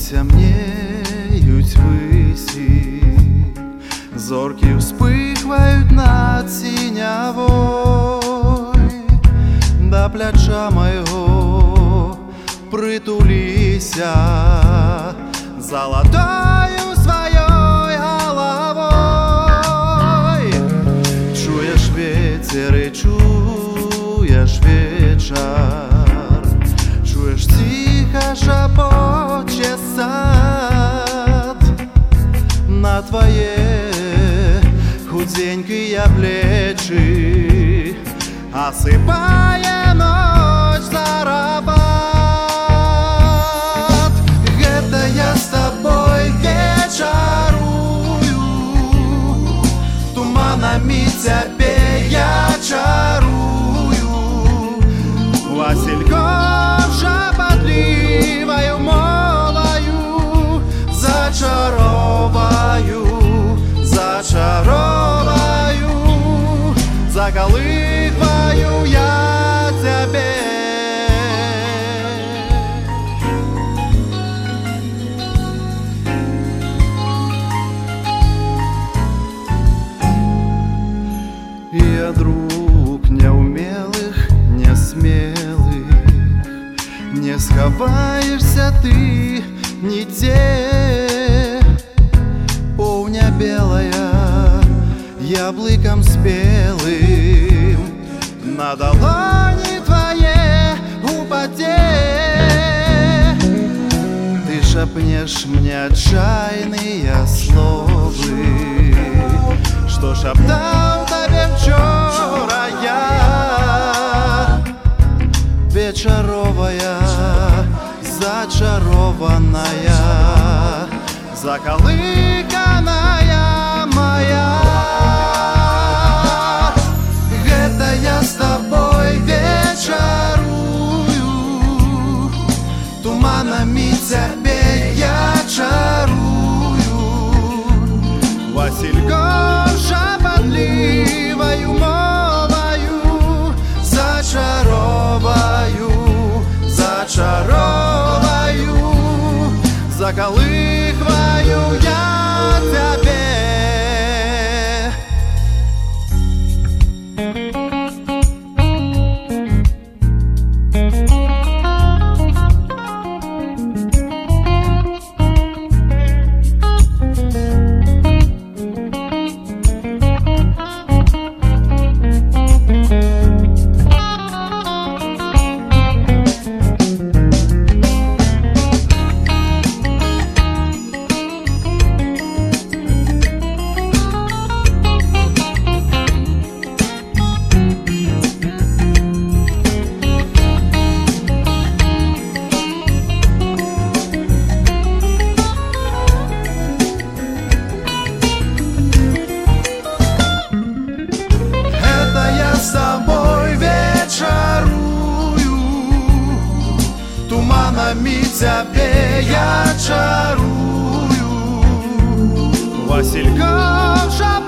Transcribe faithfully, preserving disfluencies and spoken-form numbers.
цямнеють висі, зорки вспихвають над синявой, до пляча майго притулися золотою своєю головой. Чуєш ветер і чуєш вечір, чуєш тихо шепоче сад на твоє худенькие плечи, осыпая ночь зарабат. Это я с тобой вечерую, туманами тебе я чарую, Васильков шепотливою мовою зачароваю, зачароваю, заколыхаю я тебе. Я друг неумелых, несмелых, не сховаешься ты нигде. Повня белая, яблыком спелым, на долони твоей упаде. Ты шепнешь мне отчаянные словы, что шептал тебе вчера я. Вечеровая, зачарованная, заколыканная моя. Это я с тобой вечерую, туманами тебе я чарую, Васильков шепотливою мовою зачароваю, зачароваю, заколыхаю я тебе. С тобой вечерую, туманами тебе я чарую, Васильков